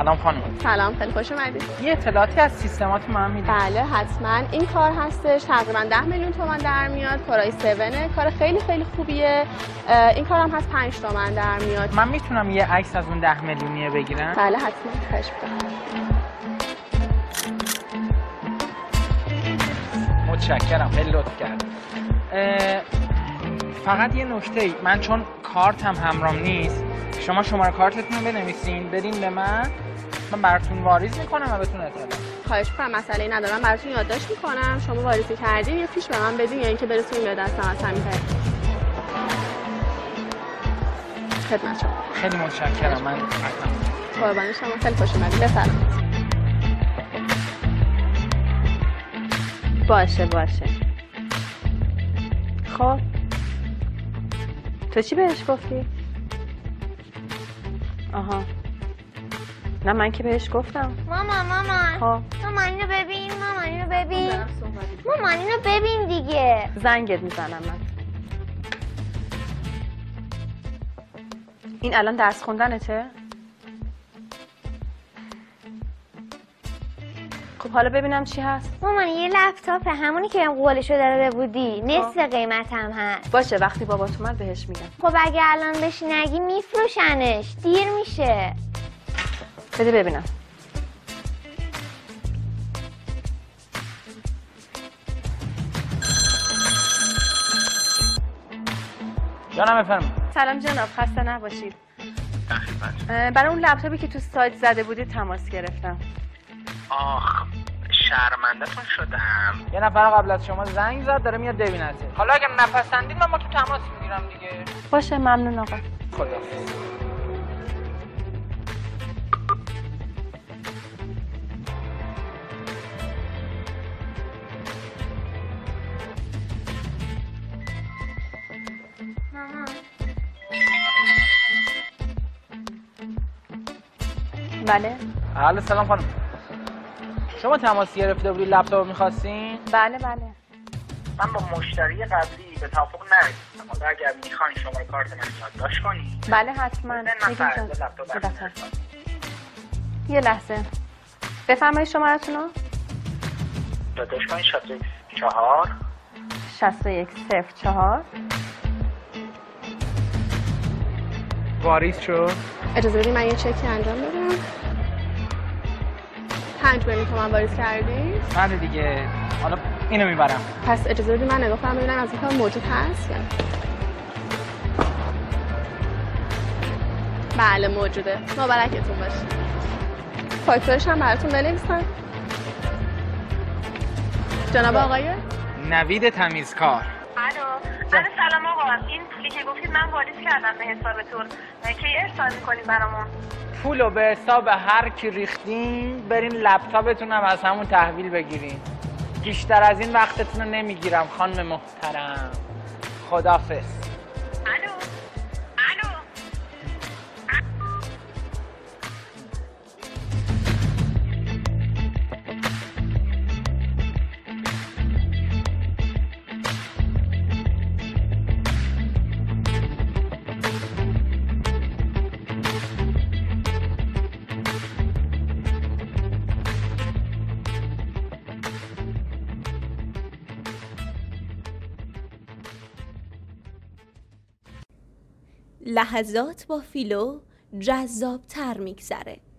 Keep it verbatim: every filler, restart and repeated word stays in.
سلام خانم. سلام، خیلی خوش اومدید. یه اطلاعاتی از سیستمات من میدید؟ بله حتما. این کار هستش تقریبا ده میلیون تومان در میاد. کارای هفت کار خیلی خیلی خوبیه. این کارم هست پنج تومن در میاد. من میتونم یه عکس از اون ده میلیونیه بگیرم؟ بله حتما. خواهش می‌کنم. متشکرم، خیلی لطف کردید. فقط یه نکته، من چون کارتم همرام نیست، شما شماره کارتتون رو بنویسین بدین به من، من براتون واریز میکنم و بهتون اطلاع. خواهش می‌کنم، مسئله ندارم، براتون یادداشت میکنم. شما واریزی کردین یه فیش به من بدین یا اینکه برسونین به دستم از همین طریق. خدمت شما. خیلی متشکرم. من قربان شما، خیلی خوش اومدید. بفرمایید. باشه باشه. خب تو چی بهش گفتی؟ آها نه من که بهش گفتم. مامان مامان خب مامان اینو ببین، مامان اینو ببین، مامان اینو ببین دیگه. زنگت میزنم من. این الان درس خوندنته؟ خب حالا ببینم چی هست. مامان یه لپتاپ همونی که قولشو داده بودی، نصف قیمت هم هست. باشه وقتی بابات اومد بهش میگم. خب اگه الان بهش نگی میفروشنش، دیر میشه. بده ببینم. جانم بفرمایید. سلام جناب، خسته نباشید. برای اون لپتاپی که تو سایت زده بودید تماس گرفتم. آخ شرمنده‌تون شدم. یه نفر قبل از شما زنگ زد داره میاد ببینتت. حالا اگر نپسندید من با تو تماس میگیرم دیگه. باشه ممنون آقا. خداحافظ. مامان بله الو سلام خانم. شما تماس گرفته بودید لپتاپ می‌خواستین؟ بله بله. من با مشتری قبلی به توافق نرسیدم. حالا اگر میخواین شماره کارت من یادداشت کنید. بله حتما. یه لحظه بفرمایید شماره‌تون رو. یادداشت کنید شصت و یک چهار شصت و یک صفر چهار. واریز شد. اجازه بدید من یه چکی انجام بدم. پنج میلیون تومان واریز کردی؟ بله دیگه. حالا اینو میبرم. پس اجازه بدید من نگاه کنم ببینم از این کار موجود هست یا بله موجوده. مبارکتون باشه. فاکتورش هم براتون بنویسم. جناب آقای نوید تمیزکار. الو الو سلام آقا، این پولی که گفتید من واریز کردم به حسابتون، کی ارسال میکنید برامون؟ پولو به حساب هر کی ریختین برین لپتاپتون هم از همون تحویل بگیرین. بیشتر از این وقتتون رو نمیگیرم خانم محترم. خداحافظ. الو الو لحظات با فیلو جذاب تر میگذره.